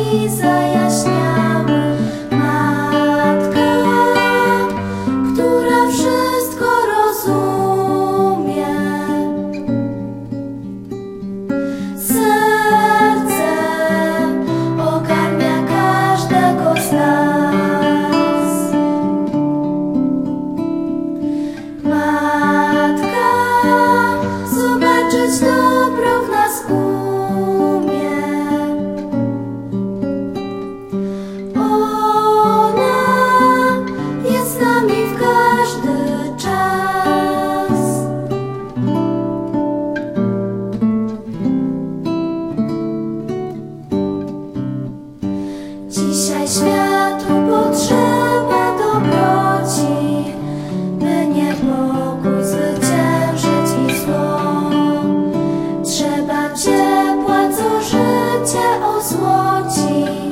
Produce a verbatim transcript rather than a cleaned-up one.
dni zajaśniały. Matka, która wszystko rozumie, sercem ogarnia każdego z nas. Matka zobaczyć dobro w nas umie. Ona jest z nami w każdy czas. Dzisiaj światu potrzeba dobroci, by niepokój zwyciężyć i zło. Trzeba ciepła, co życie ozłoci.